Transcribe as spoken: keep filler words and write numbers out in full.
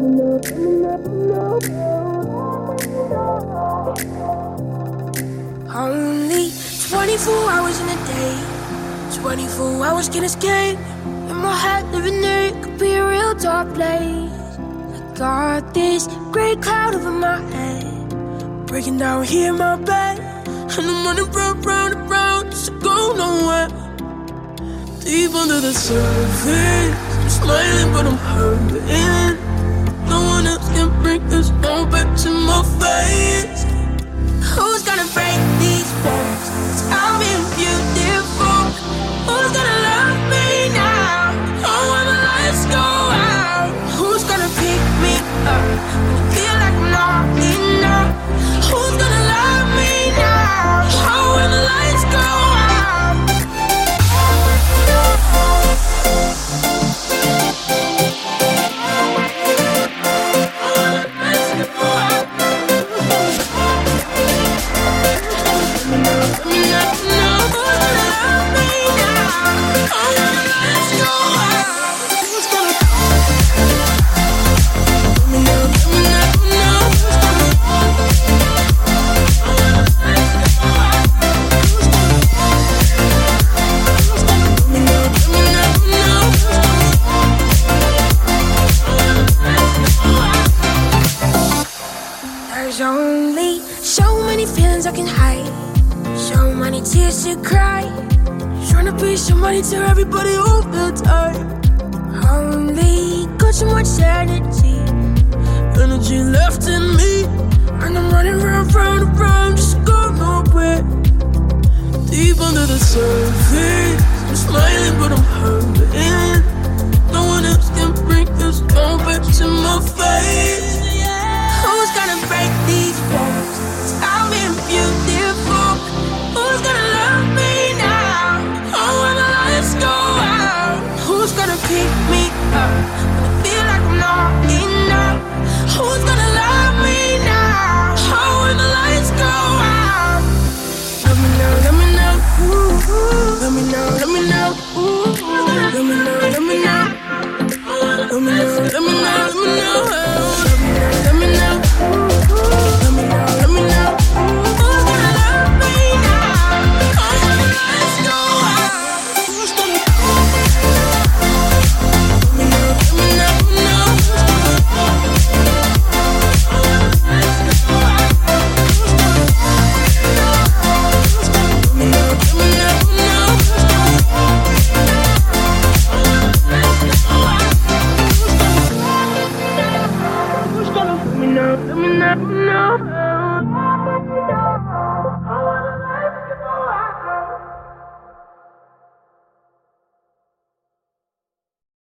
Only twenty-four hours in a day, twenty-four hours can escape. In my head, living there, it could be a real dark place. I got this gray cloud over my head, breaking down here in my bed, and I'm running round, round and round, just to go nowhere. Deep under the surface, I'm smiling but I'm hurting. No one else can bring this all back to my face. Who's gonna break these walls? 'Cause I'm being beautiful. Who's gonna love me now? Oh, when the lights go out. Who's gonna pick me up when I feel like I'm not enough? Who's gonna love me now? Oh, when the lights go out. There's only so many feelings I can hide, so many tears to cry, trying to be somebody to everybody all the time. Only got so much energy, energy left in me, and I'm running round, round, round, just go nowhere. Deep under the surface, I'm smiling but I'm hurting. No one else can bring this all back to my face. Who's gonna break these walls? 'Cause I'm being beautiful. Who's gonna love me now? Oh, when the lights go out. Who's gonna pick me up when I feel like I'm not enough? Who's gonna love me now? Oh, when the lights go out. Let me know, let me know. Ooh, ooh. Let me know, let me know. Ooh, ooh. Let me know, let me know. Let me know, let me know, let me know. Let me know, let me know. Let me know, let me know. Who's gonna love me now? Oh, when the lights go out. Who's gonna? Let me know, let me know, let me know. Let me know, let me know, let me know. Who's gonna? Let me know, let me know, let me know.